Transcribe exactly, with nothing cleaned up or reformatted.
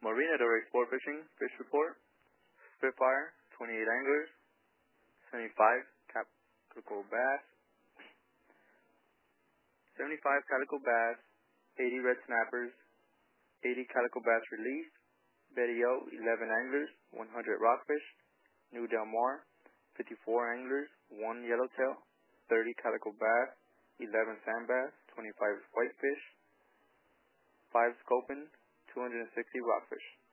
Marina Del Rey Sport Fishing Fish Report. Spitfire, twenty-eight anglers, seventy-five calico bass, seventy-five calico bass, eighty red snappers, eighty calico bass release. Betty O, eleven anglers, one hundred rockfish. New Del Mar, fifty-four anglers, one yellowtail, thirty calico bass, eleven sand bass, twenty-five whitefish, five sculpin, two hundred sixty rockfish.